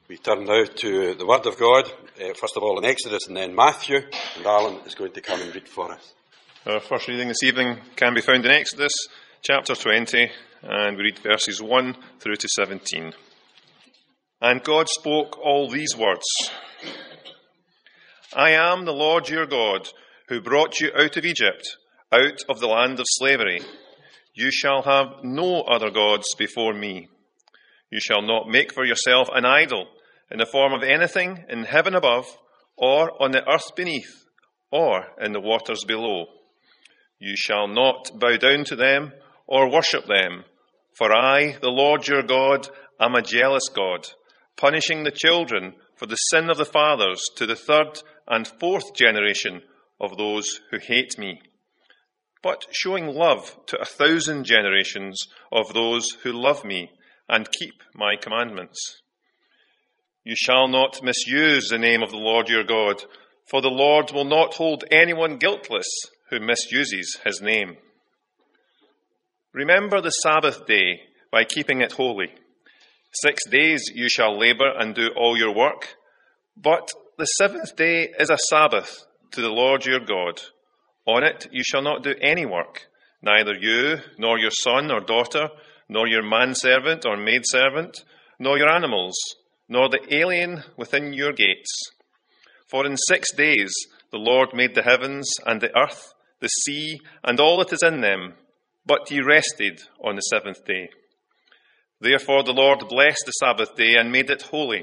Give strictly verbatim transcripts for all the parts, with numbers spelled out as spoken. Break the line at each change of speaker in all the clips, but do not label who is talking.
We turn now to the Word of God, uh, first of all in Exodus and then Matthew, and Alan is going to come and read for us.
Our first reading this evening can be found in Exodus chapter twenty, and we read verses one through to seventeen. And God spoke all these words. I am the Lord your God, who brought you out of Egypt, out of the land of slavery. You shall have no other gods before me. You shall not make for yourself an idol in the form of anything in heaven above, or on the earth beneath, or in the waters below. You shall not bow down to them or worship them, for I, the Lord your God, am a jealous God, punishing the children for the sin of the fathers to the third and fourth generation of those who hate me, but showing love to a thousand generations of those who love me and keep my commandments. You shall not misuse the name of the Lord your God, for the Lord will not hold anyone guiltless who misuses his name. Remember the Sabbath day by keeping it holy. Six days you shall labor and do all your work, but the seventh day is a Sabbath to the Lord your God. On it you shall not do any work, neither you, nor your son or daughter, nor your manservant or maidservant, nor your animals, nor the alien within your gates. For in six days the Lord made the heavens and the earth, the sea, and all that is in them, but ye rested on the seventh day. Therefore the Lord blessed the Sabbath day and made it holy.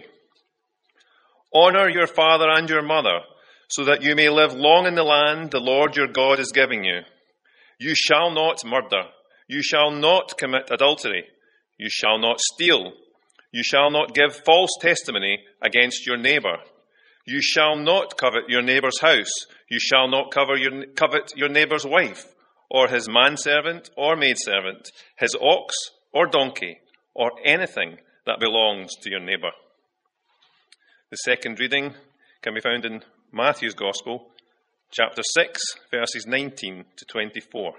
Honour your father and your mother, so that you may live long in the land the Lord your God is giving you. You shall not murder. You shall not commit adultery. You shall not steal. You shall not give false testimony against your neighbour. You shall not covet your neighbour's house. You shall not cover your, covet your neighbour's wife, or his manservant or maidservant, his ox or donkey, or anything that belongs to your neighbour. The second reading can be found in Matthew's Gospel, chapter six, verses nineteen to twenty-four.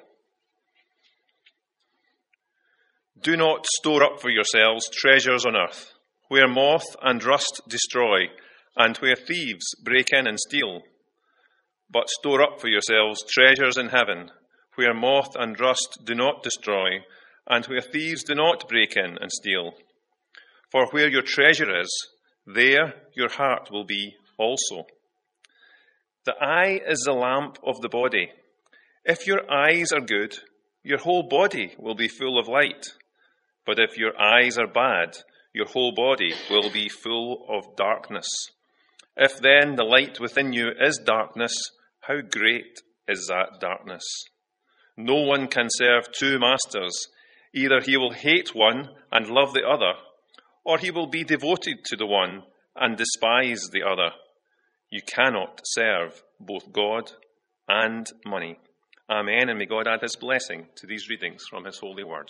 Do not store up for yourselves treasures on earth, where moth and rust destroy, and where thieves break in and steal. But store up for yourselves treasures in heaven, where moth and rust do not destroy, and where thieves do not break in and steal. For where your treasure is, there your heart will be also. The eye is the lamp of the body. If your eyes are good, your whole body will be full of light. But if your eyes are bad, your whole body will be full of darkness. If then the light within you is darkness, how great is that darkness? No one can serve two masters. Either he will hate one and love the other, or he will be devoted to the one and despise the other. You cannot serve both God and money. Amen, and may God add his blessing to these readings from his holy word.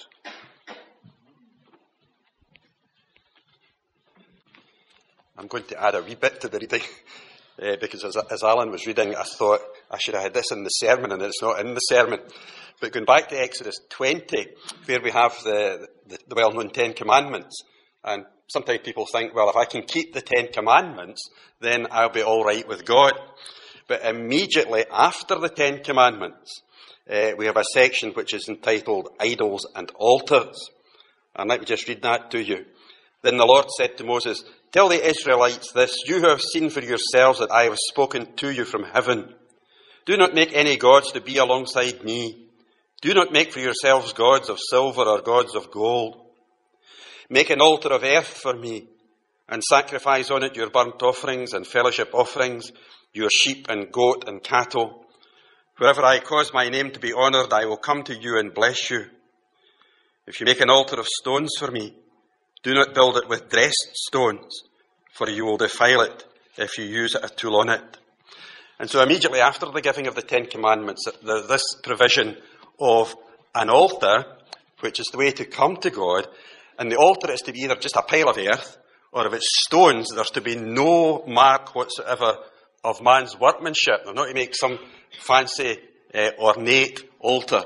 I'm going to add a wee bit to the reading, uh, because as, as Alan was reading, I thought I should have had this in the sermon, and it's not in the sermon. But going back to Exodus twenty, where we have the, the, the well-known Ten Commandments, and sometimes people think, well, if I can keep the Ten Commandments, then I'll be all right with God. But immediately after the Ten Commandments, uh, we have a section which is entitled Idols and Altars. And let me just read that to you. Then the Lord said to Moses, tell the Israelites this, you who have seen for yourselves that I have spoken to you from heaven. Do not make any gods to be alongside me. Do not make for yourselves gods of silver or gods of gold. Make an altar of earth for me, and sacrifice on it your burnt offerings and fellowship offerings, your sheep and goat and cattle. Wherever I cause my name to be honoured, I will come to you and bless you. If you make an altar of stones for me, do not build it with dressed stones, for you will defile it if you use a tool on it. And so immediately after the giving of the Ten Commandments, there's this provision of an altar, which is the way to come to God. And the altar is to be either just a pile of earth, or if it's stones, there's to be no mark whatsoever of man's workmanship. They're not to make some fancy, uh, ornate altar.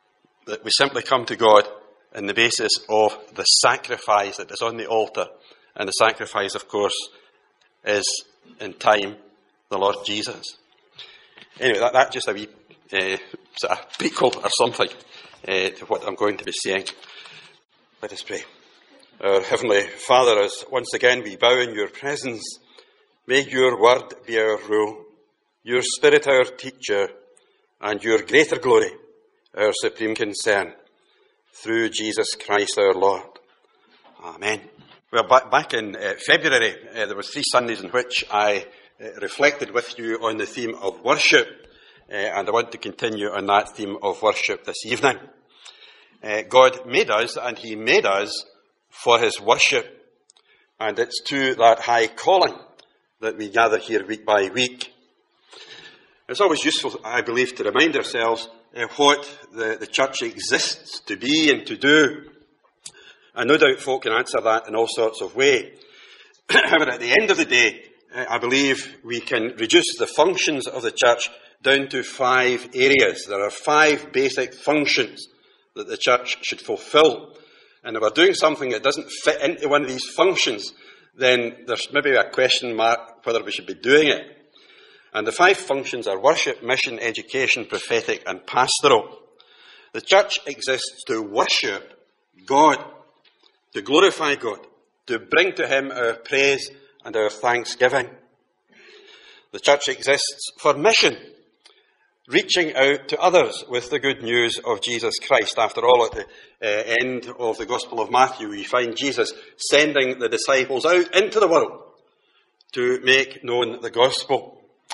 That we simply come to God on the basis of the sacrifice that is on the altar And the sacrifice, of course, is in time the Lord Jesus. Anyway, that, that's just a wee uh, sort of prequel or something uh, to what I'm going to be saying. Let us pray. Our Heavenly Father, as once again we bow in your presence, may your word be our rule, your Spirit our teacher, and your greater glory our supreme concern, through Jesus Christ our Lord. Amen. Well, back, back in uh, February, uh, there were three Sundays in which I uh, reflected with you on the theme of worship, uh, and I want to continue on that theme of worship this evening. Uh, God made us, and he made us for his worship, and it's to that high calling that we gather here week by week. It's always useful, I believe, to remind ourselves uh, what the, the church exists to be and to do. And no doubt folk can answer that in all sorts of ways. However, at the end of the day, uh, I believe we can reduce the functions of the church down to five areas. There are five basic functions that the church should fulfill. And if we're doing something that doesn't fit into one of these functions, then there's maybe a question mark whether we should be doing it. And the five functions are worship, mission, education, prophetic, and pastoral. The church exists to worship God, to glorify God, to bring to him our praise and our thanksgiving. The church exists for mission, reaching out to others with the good news of Jesus Christ. After all, at the uh, end of the Gospel of Matthew, we find Jesus sending the disciples out into the world to make known the gospel.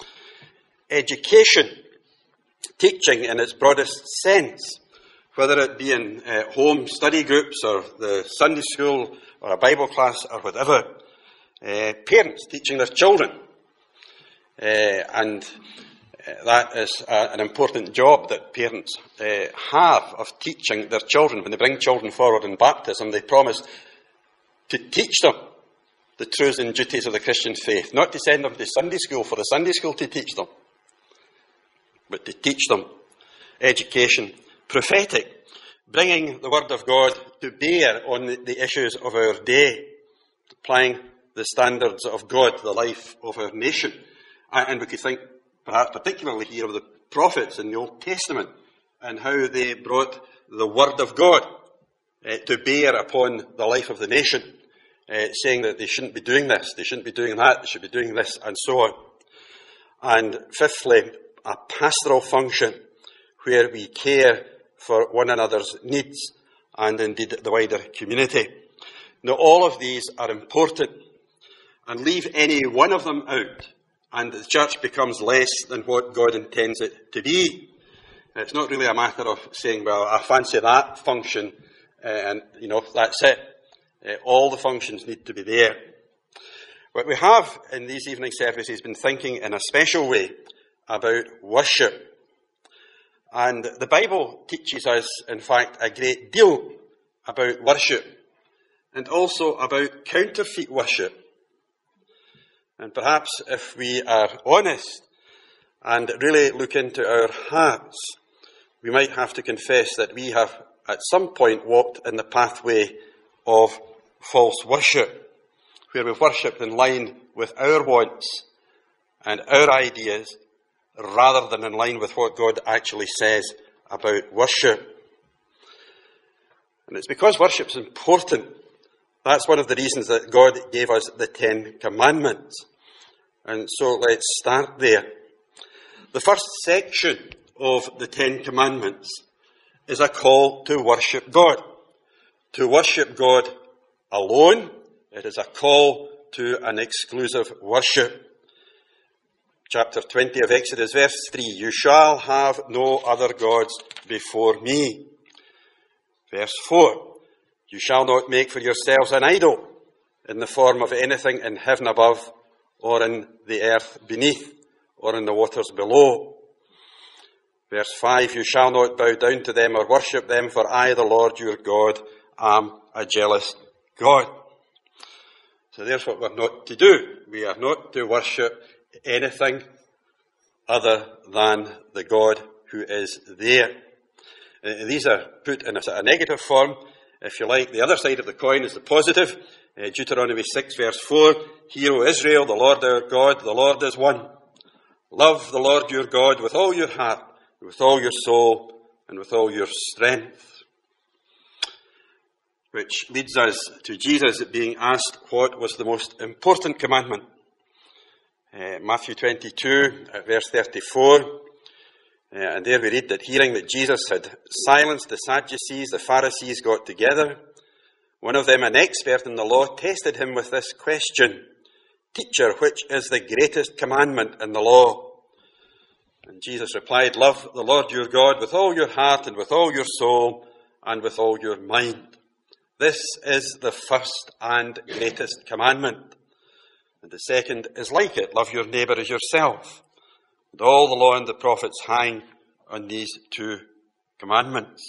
Education, teaching in its broadest sense, whether it be in uh, home study groups or the Sunday school or a Bible class or whatever. Uh, parents teaching their children. Uh, and uh, that is uh, an important job that parents uh, have of teaching their children. When they bring children forward in baptism, they promise to teach them the truths and duties of the Christian faith. Not to send them to Sunday school for the Sunday school to teach them, but to teach them. Education. Prophetic, bringing the word of God to bear on the, the issues of our day, applying the standards of God to the life of our nation. And we could think, perhaps particularly here, of the prophets in the Old Testament and how they brought the word of God uh, to bear upon the life of the nation, uh, saying that they shouldn't be doing this, they shouldn't be doing that, they should be doing this, and so on. And fifthly, a pastoral function where we care for one another's needs and indeed the wider community. Now, all of these are important, and leave any one of them out and the church becomes less than what God intends it to be. It's not really a matter of saying, well, I fancy that function uh, and, you know, that's it. Uh, all the functions need to be there. But we have, in these evening services, been thinking in a special way about worship. And the Bible teaches us, in fact, a great deal about worship and also about counterfeit worship. And perhaps if we are honest and really look into our hearts, we might have to confess that we have at some point walked in the pathway of false worship, where we've worshipped in line with our wants and our ideas, rather than in line with what God actually says about worship. And it's because worship's important. That's one of the reasons that God gave us the Ten Commandments. And so let's start there. The first section of the Ten Commandments is a call to worship God. To worship God alone. It is a call to an exclusive worship. Chapter twenty of Exodus, verse three, you shall have no other gods before me. Verse four, you shall not make for yourselves an idol in the form of anything in heaven above, or in the earth beneath, or in the waters below. Verse five, you shall not bow down to them or worship them, for I, the Lord your God, am a jealous God. So there's what we're not to do. We are not to worship anything other than the God who is there. Uh, these are put in a sort of negative form. If you like, the other side of the coin is the positive. Uh, Deuteronomy six verse four, Hear, O Israel, the Lord our God, the Lord is one. Love the Lord your God with all your heart, with all your soul, and with all your strength. Which leads us to Jesus being asked what was the most important commandment. Uh, Matthew twenty-two, at verse thirty-four. Uh, and there we read that hearing that Jesus had silenced the Sadducees, the Pharisees got together. One of them, an expert in the law, tested him with this question, Teacher, which is the greatest commandment in the law? And Jesus replied, Love the Lord your God with all your heart and with all your soul and with all your mind. This is the first and greatest commandment. And the second is like it, love your neighbour as yourself. And all the law and the prophets hang on these two commandments.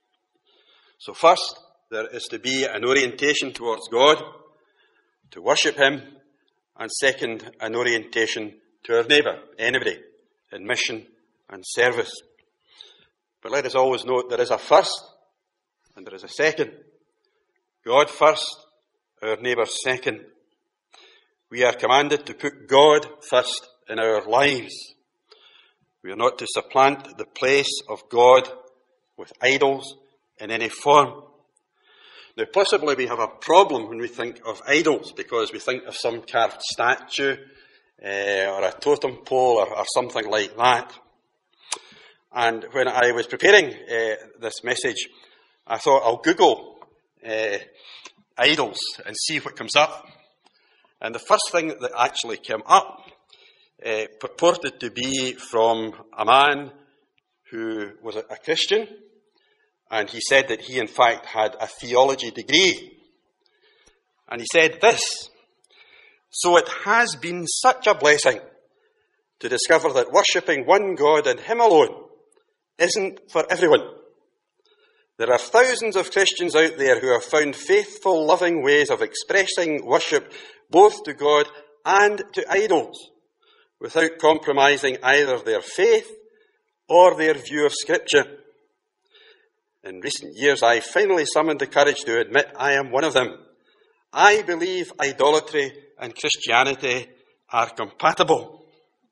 So first, there is to be an orientation towards God, to worship him, and second, an orientation to our neighbour, anybody, in mission and service. But let us always note there is a first and there is a second. God first, our neighbour second. We are commanded to put God first in our lives. We are not to supplant the place of God with idols in any form. Now, possibly we have a problem when we think of idols because we think of some carved statue uh, or a totem pole or, or something like that. And when I was preparing uh, this message, I thought I'll Google uh, idols and see what comes up. And the first thing that actually came up uh, purported to be from a man who was a, a Christian. And he said that he, in fact, had a theology degree. And he said this, So it has been such a blessing to discover that worshipping one God and him alone isn't for everyone. There are thousands of Christians out there who have found faithful, loving ways of expressing worship both to God and to idols, without compromising either their faith or their view of Scripture. In recent years, I finally summoned the courage to admit I am one of them. I believe idolatry and Christianity are compatible.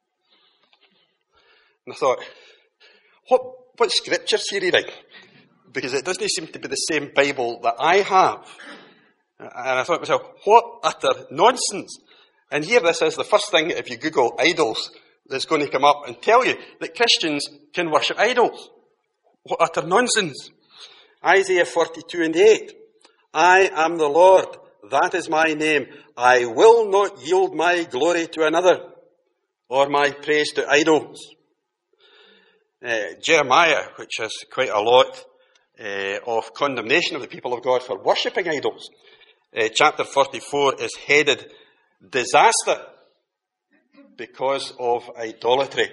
And I thought, what, what scripture's he reading? Because it doesn't seem to be the same Bible that I have. And I thought to myself, what utter nonsense. And here this is the first thing, if you Google idols, that's going to come up and tell you that Christians can worship idols. What utter nonsense. Isaiah forty-two and eight. I am the Lord, that is my name. I will not yield my glory to another, or my praise to idols. Uh, Jeremiah, which has quite a lot uh, of condemnation of the people of God for worshipping idols. Uh, chapter forty-four is headed Disaster because of idolatry.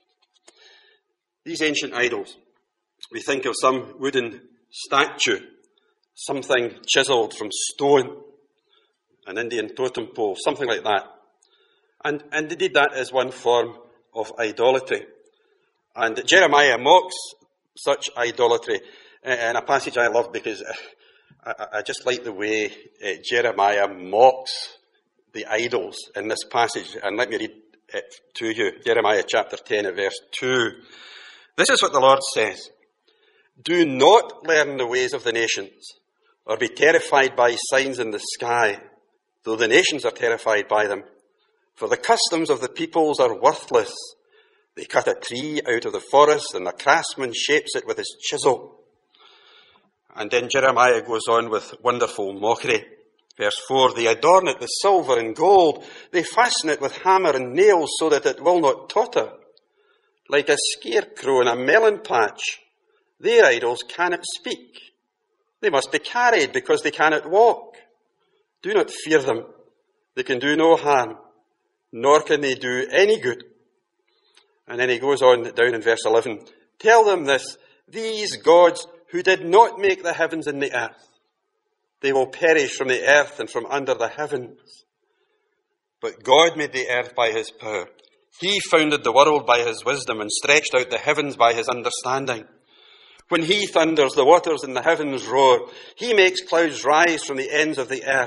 These ancient idols, we think of some wooden statue, something chiselled from stone, an Indian totem pole, something like that. And, and indeed that is one form of idolatry. And Jeremiah mocks such idolatry in a passage I love because I, I just like the way uh, Jeremiah mocks the idols in this passage. And let me read it to you. Jeremiah chapter ten at verse two. This is what the Lord says. Do not learn the ways of the nations, or be terrified by signs in the sky, though the nations are terrified by them. For the customs of the peoples are worthless. They cut a tree out of the forest, and the craftsman shapes it with his chisel. And then Jeremiah goes on with wonderful mockery. Verse four, they adorn it with silver and gold. They fasten it with hammer and nails so that it will not totter. Like a scarecrow in a melon patch, their idols cannot speak. They must be carried because they cannot walk. Do not fear them. They can do no harm, nor can they do any good. And then he goes on down in verse eleven. Tell them this, these gods who did not make the heavens and the earth, they will perish from the earth and from under the heavens. But God made the earth by his power. He founded the world by his wisdom and stretched out the heavens by his understanding. When he thunders, the waters in the heavens roar. He makes clouds rise from the ends of the earth.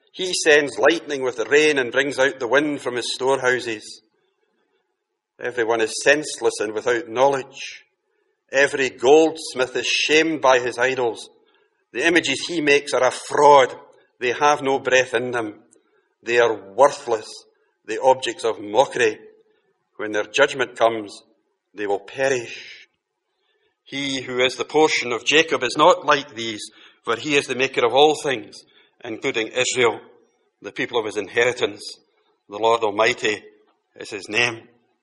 He sends lightning with the rain and brings out the wind from his storehouses. Everyone is senseless and without knowledge. Every goldsmith is shamed by his idols. The images he makes are a fraud. They have no breath in them. They are worthless, the objects of mockery. When their judgment comes, they will perish. He who is the portion of Jacob is not like these, for he is the maker of all things, including Israel, the people of his inheritance. The Lord Almighty is his name.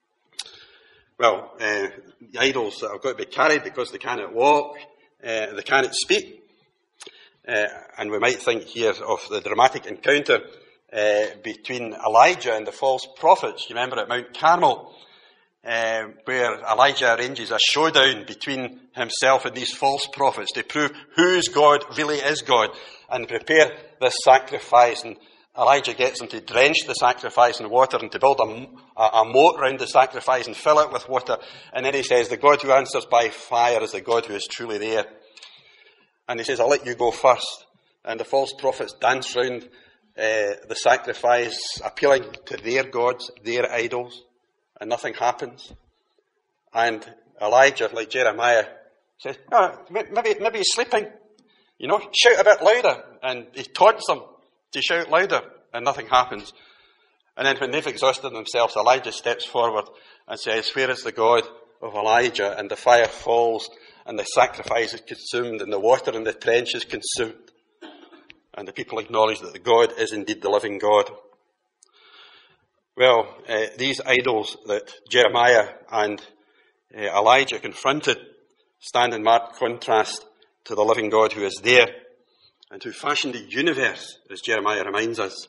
Well, uh, the idols that have got to be carried because they cannot walk, uh, they cannot speak. Uh, and we might think here of the dramatic encounter uh, between Elijah and the false prophets. You remember at Mount Carmel, uh, where Elijah arranges a showdown between himself and these false prophets to prove whose God really is God and prepare this sacrifice. And Elijah gets them to drench the sacrifice in water and to build a, a, a moat around the sacrifice and fill it with water. And then he says, the God who answers by fire is the God who is truly there. And he says, I'll let you go first. And the false prophets dance round uh, the sacrifice, appealing to their gods, their idols, and nothing happens. And Elijah, like Jeremiah, says, oh, maybe, maybe he's sleeping. You know, shout a bit louder. And he taunts them to shout louder, and nothing happens. And then when they've exhausted themselves, Elijah steps forward and says, where is the God of Elijah? And the fire falls, and the sacrifice is consumed, and the water in the trench is consumed. And the people acknowledge that the God is indeed the living God. Well, uh, these idols that Jeremiah and uh, Elijah confronted stand in marked contrast to the living God who is there and who fashioned the universe, as Jeremiah reminds us.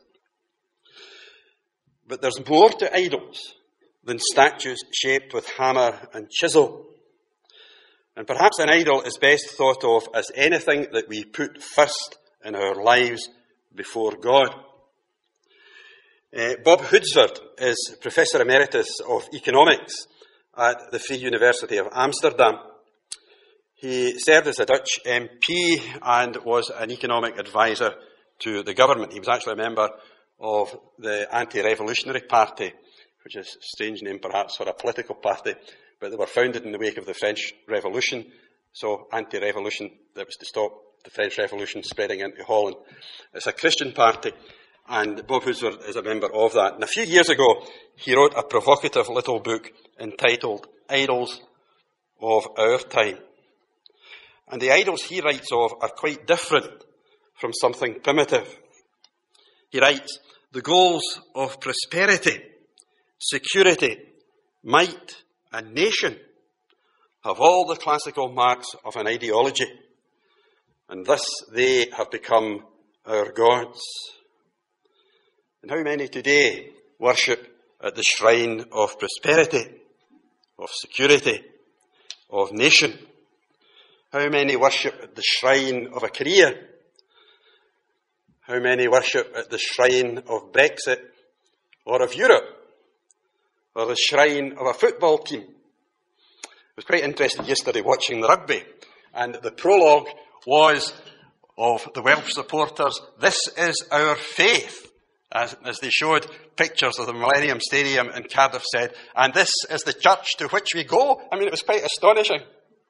But there's more to idols than statues shaped with hammer and chisel. And perhaps an idol is best thought of as anything that we put first in our lives before God. Uh, Bob Hoodsford is Professor Emeritus of Economics at the Free University of Amsterdam. He served as a Dutch M P and was an economic advisor to the government. He was actually a member of the Anti-Revolutionary Party, which is a strange name perhaps for a political party, but they were founded in the wake of the French Revolution, so anti-revolution, that was to stop the French Revolution spreading into Holland. It's a Christian party, and Bob Hoodsford is a member of that. And a few years ago, he wrote a provocative little book entitled Idols of Our Time. And the idols he writes of are quite different from something primitive. He writes, the goals of prosperity, security, might, and nation have all the classical marks of an ideology, and thus they have become our gods. And how many today worship at the shrine of prosperity, of security, of nation? How many worship at the shrine of a career? How many worship at the shrine of Brexit or of Europe or the shrine of a football team? I was quite interested yesterday watching the rugby, and the prologue was of the Welsh supporters, this is our faith, as, as they showed pictures of the Millennium Stadium in Cardiff said, and this is the church to which we go. I mean, it was quite astonishing.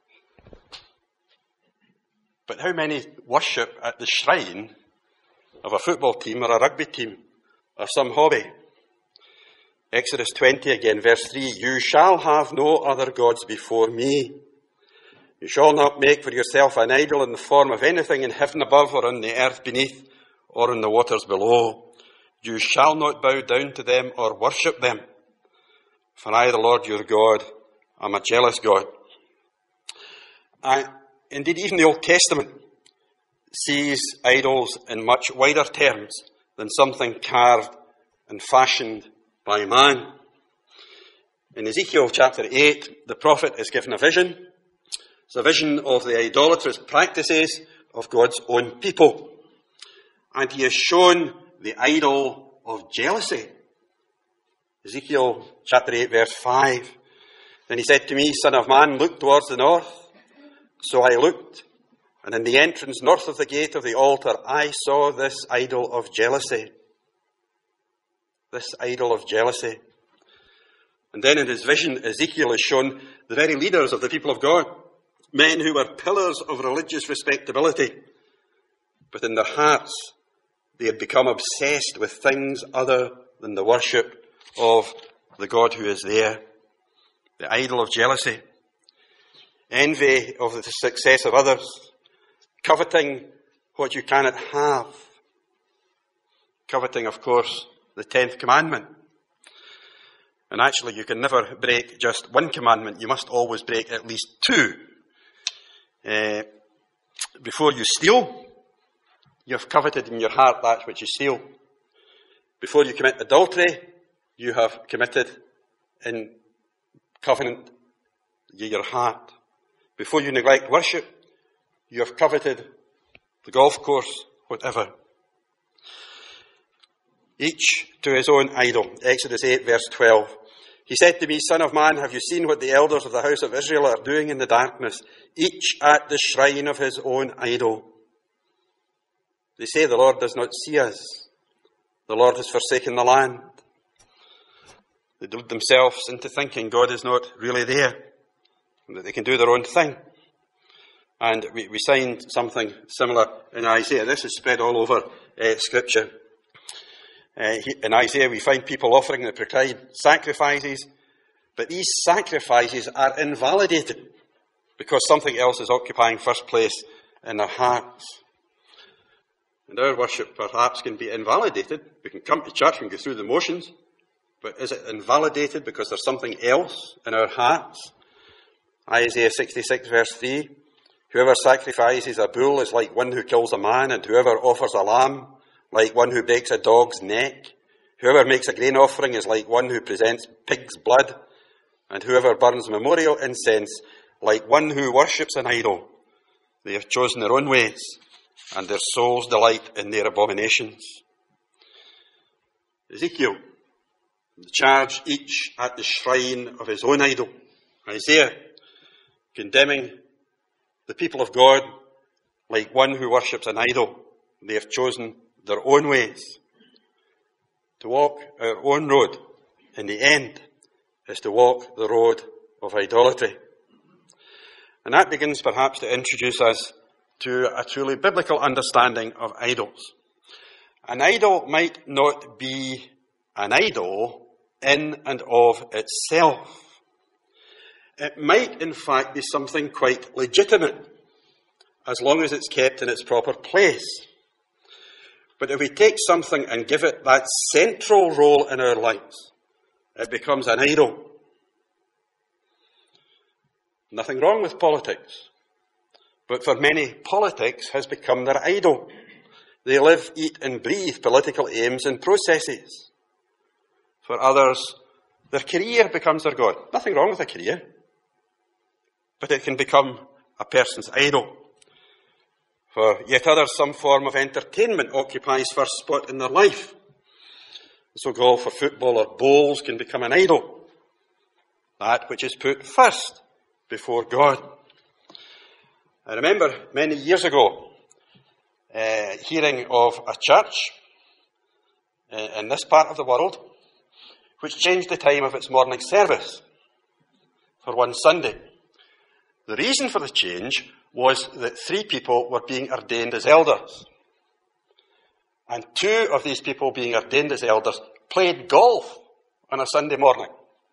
But how many worship at the shrine of a football team or a rugby team or some hobby? Exodus twenty again, verse three, you shall have no other gods before me. You shall not make for yourself an idol in the form of anything in heaven above or on the earth beneath or in the waters below. You shall not bow down to them or worship them. For I, the Lord your God, am a jealous God. I, indeed, even the Old Testament sees idols in much wider terms than something carved and fashioned by man. In Ezekiel chapter eight, the prophet is given a vision. It's a vision of the idolatrous practices of God's own people. And he is shown the idol of jealousy. Ezekiel chapter eight, verse five. Then he said to me, Son of man, look towards the north. So I looked, And in the entrance north of the gate of the altar, I saw this idol of jealousy. This idol of jealousy. And then in his vision, Ezekiel is shown the very leaders of the people of God, men who were pillars of religious respectability. But in their hearts, they had become obsessed with things other than the worship of the God who is there. The idol of jealousy. Envy of the success of others. Coveting what you cannot have. Coveting, of course, the tenth commandment. And actually, you can never break just one commandment. You must always break at least two. Uh, before you steal, you have coveted in your heart that which you steal. Before you commit adultery, you have committed in covenant your heart. Before you neglect worship, you have coveted the golf course, whatever. Each to his own idol. Exodus eight, verse twelve. He said to me, Son of man, have you seen what the elders of the house of Israel are doing in the darkness? Each at the shrine of his own idol. They say the Lord does not see us. The Lord has forsaken the land. They delude themselves into thinking God is not really there, and that they can do their own thing. And we, we find something similar in Isaiah. This is spread all over uh, Scripture. Uh, he, in Isaiah, we find people offering the prescribed sacrifices, but these sacrifices are invalidated because something else is occupying first place in their hearts. And our worship perhaps can be invalidated. We can come to church and go through the motions, but is it invalidated because there's something else in our hearts? Isaiah sixty-six, verse three. Whoever sacrifices a bull is like one who kills a man, and whoever offers a lamb, like one who breaks a dog's neck. Whoever makes a grain offering is like one who presents pig's blood, and whoever burns memorial incense, like one who worships an idol. They have chosen their own ways, and their souls delight in their abominations. Ezekiel, the charge each at the shrine of his own idol. Isaiah, condemning the people of God like one who worships an idol. They have chosen their own ways. To walk our own road, in the end, is to walk the road of idolatry. And that begins perhaps to introduce us to a truly biblical understanding of idols. An idol might not be an idol in and of itself. It might, in fact, be something quite legitimate, as long as it's kept in its proper place. But if we take something and give it that central role in our lives, it becomes an idol. Nothing wrong with politics. But for many, politics has become their idol. They live, eat and breathe political aims and processes. For others, their career becomes their God. Nothing wrong with a career. But it can become a person's idol. For yet others, some form of entertainment occupies first spot in their life. So golf or football or bowls can become an idol. That which is put first before God. I remember many years ago uh, hearing of a church uh, in this part of the world which changed the time of its morning service for one Sunday. The reason for the change was that three people were being ordained as elders. And two of these people being ordained as elders played golf on a Sunday morning.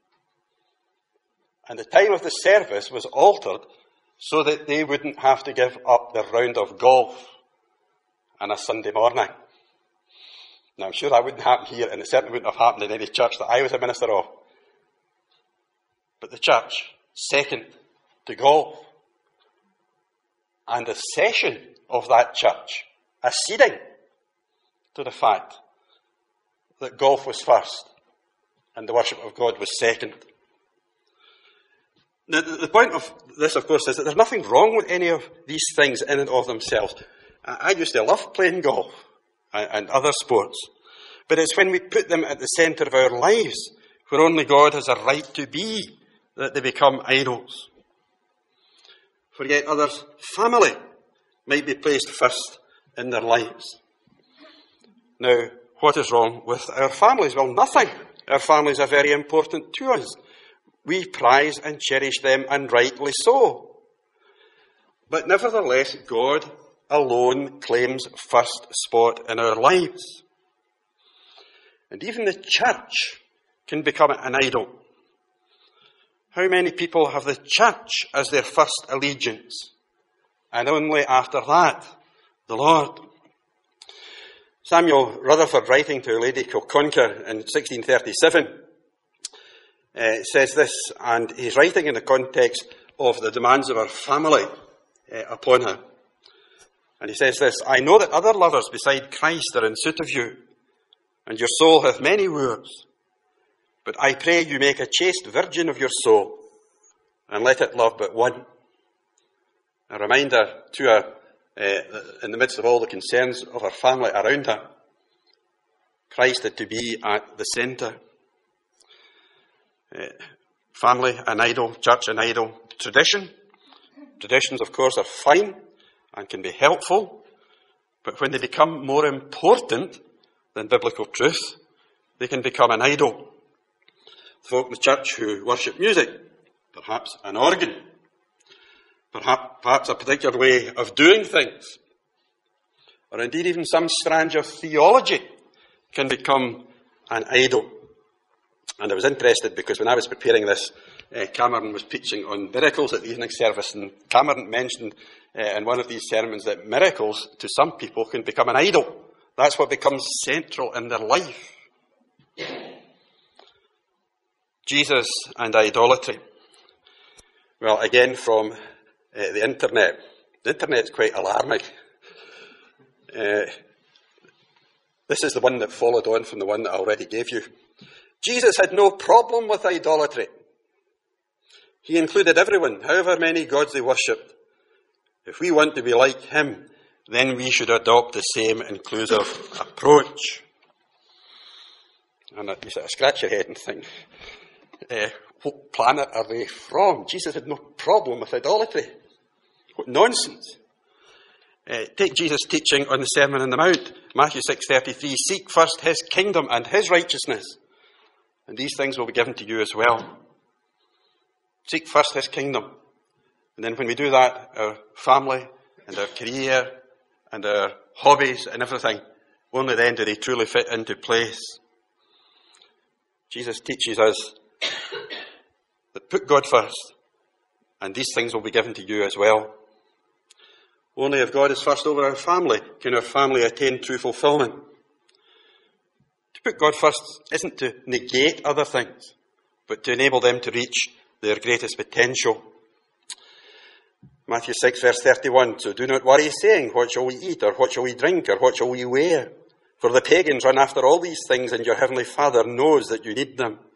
And the time of the service was altered so that they wouldn't have to give up their round of golf on a Sunday morning. Now, I'm sure that wouldn't happen here, and it certainly wouldn't have happened in any church that I was a minister of. But the church, second to golf. And the session of that church, acceding to the fact that golf was first and the worship of God was second. Now, the point of this, of course, is that there's nothing wrong with any of these things in and of themselves. I used to love playing golf and other sports, but it's when we put them at the centre of our lives, where only God has a right to be, that they become idols. For yet others, family might be placed first in their lives. Now, what is wrong with our families? Well, nothing. Our families are very important to us. We prize and cherish them, and rightly so. But nevertheless, God alone claims first spot in our lives. And even the church can become an idol. How many people have the church as their first allegiance? And only after that, the Lord. Samuel Rutherford, writing to Lady Kilconquhar in sixteen thirty-seven, uh, says this, and he's writing in the context of the demands of her family uh, upon her. And he says this, I know that other lovers beside Christ are in suit of you, and your soul hath many wooers. But I pray you make a chaste virgin of your soul, and let it love but one. A reminder to her, uh, in the midst of all the concerns of her family around her, Christ had to be at the centre. Uh, family an idol, church an idol, tradition. Traditions, of course, are fine and can be helpful, but when they become more important than biblical truth, they can become an idol. Folk in the church who worship music, perhaps an organ, perhaps, perhaps a particular way of doing things, or indeed even some strands of theology can become an idol. And I was interested because when I was preparing this, uh, Cameron was preaching on miracles at the evening service, and Cameron mentioned uh, in one of these sermons that miracles to some people can become an idol. That's what becomes central in their life. Jesus and idolatry. Well, again from uh, the internet. The internet is quite alarming. Uh, this is the one that followed on from the one that I already gave you. Jesus had no problem with idolatry. He included everyone, however many gods they worshipped. If we want to be like him, then we should adopt the same inclusive approach. And you sort of scratch your head and think, uh, what planet are they from? Jesus had no problem with idolatry. What nonsense. Uh, take Jesus' teaching on the Sermon on the Mount, Matthew six thirty-three, seek first his kingdom and his righteousness, and these things will be given to you as well. Seek first his kingdom. And then when we do that, our family and our career and our hobbies and everything, only then do they truly fit into place. Jesus teaches us that put God first, and these things will be given to you as well. Only if God is first over our family can our family attain true fulfillment. To put God first isn't to negate other things, but to enable them to reach their greatest potential. Matthew six verse thirty-one, so do not worry saying, what shall we eat, or what shall we drink, or what shall we wear? For the pagans run after all these things, and your heavenly Father knows that you need them.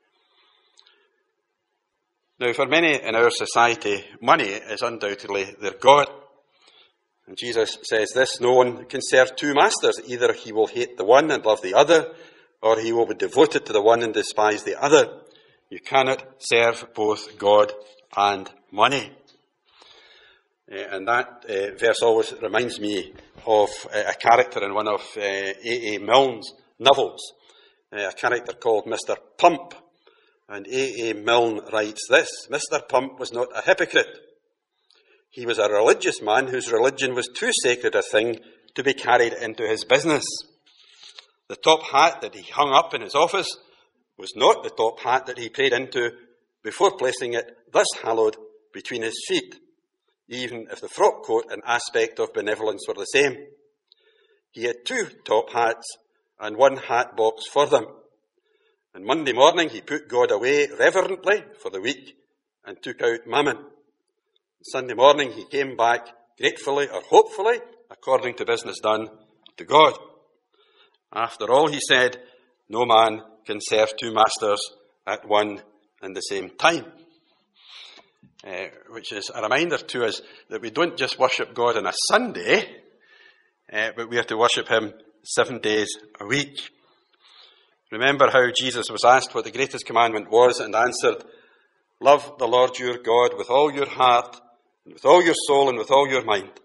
Now, for many in our society, money is undoubtedly their God. And Jesus says this, no one can serve two masters. Either he will hate the one and love the other, or he will be devoted to the one and despise the other. You cannot serve both God and money. Uh, and that uh, verse always reminds me of uh, a character in one of uh, A A Milne's novels, uh, a character called Mister Pump. And A A Milne writes this, Mister Pump was not a hypocrite. He was a religious man whose religion was too sacred a thing to be carried into his business. The top hat that he hung up in his office was not the top hat that he prayed into before placing it, thus hallowed, between his feet, even if the frock coat and aspect of benevolence were the same. He had two top hats and one hat box for them. And Monday morning he put God away reverently for the week and took out mammon. Sunday morning he came back gratefully or hopefully, according to business done, to God. After all, he said, no man can serve two masters at one and the same time. Uh, which is a reminder to us that we don't just worship God on a Sunday, uh, but we are to worship him seven days a week. Remember how Jesus was asked what the greatest commandment was and answered, love the Lord your God with all your heart, and with all your soul, and with all your mind.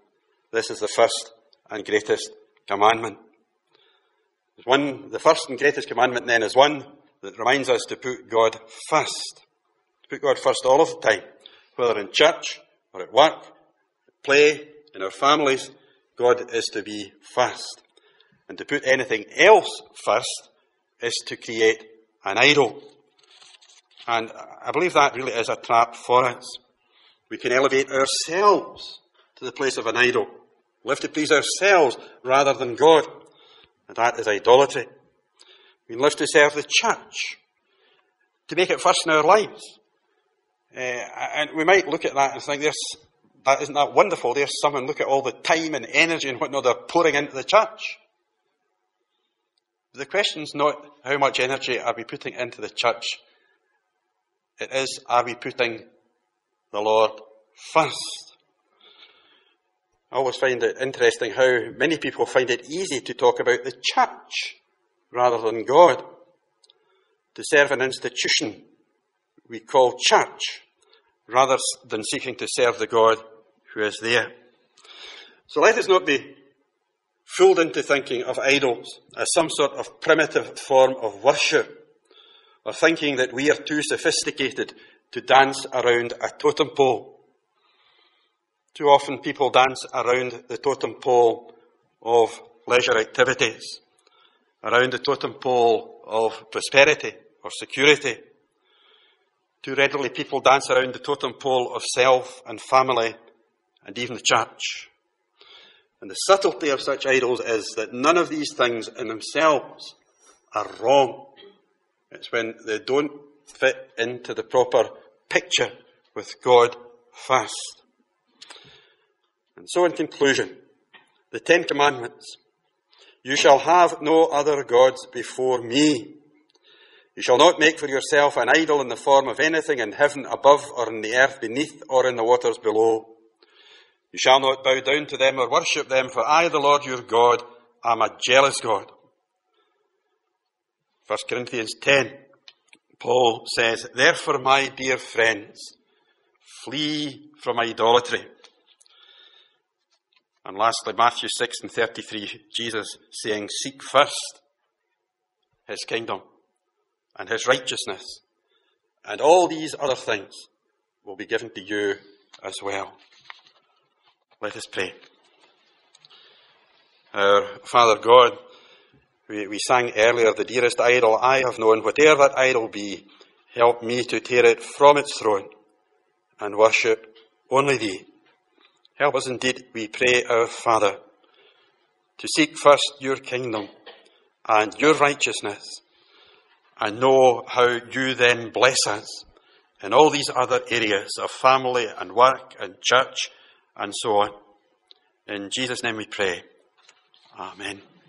this is the first and greatest commandment. One, the first and greatest commandment then is one that reminds us to put God first. To put God first all of the time. Whether in church or at work, at play, in our families, God is to be first. And to put anything else first is to create an idol. And I believe that really is a trap for us. We can elevate ourselves to the place of an idol. Live to please ourselves rather than God. And that is idolatry. We live to serve the church, to make it first in our lives. Uh, and we might look at that and think, There's, that, isn't that wonderful? There's someone, look at all the time and energy and whatnot they're pouring into the church. The question's not how much energy are we putting into the church. It is, are we putting the Lord first? I always find it interesting how many people find it easy to talk about the church rather than God. To serve an institution we call church rather than seeking to serve the God who is there. So let us not be fooled into thinking of idols as some sort of primitive form of worship, or thinking that we are too sophisticated to dance around a totem pole. Too often people dance around the totem pole of leisure activities, around the totem pole of prosperity or security. Too readily people dance around the totem pole of self and family and even the church. And the subtlety of such idols is that none of these things in themselves are wrong. It's when they don't fit into the proper picture with God first. And so in conclusion, the Ten Commandments. You shall have no other gods before me. You shall not make for yourself an idol in the form of anything in heaven above or in the earth beneath or in the waters below. You shall not bow down to them or worship them, for I, the Lord your God, am a jealous God. First Corinthians ten, Paul says, therefore, my dear friends, flee from idolatry. And lastly, Matthew six and thirty-three, Jesus saying, seek first his kingdom and his righteousness, and all these other things will be given to you as well. Let us pray. Our Father God, we, we sang earlier, the dearest idol I have known, whatever that idol be, help me to tear it from its throne and worship only thee. Help us indeed, we pray, our Father, to seek first your kingdom and your righteousness, and know how you then bless us in all these other areas of family and work and church and so on. In Jesus' name we pray. Amen.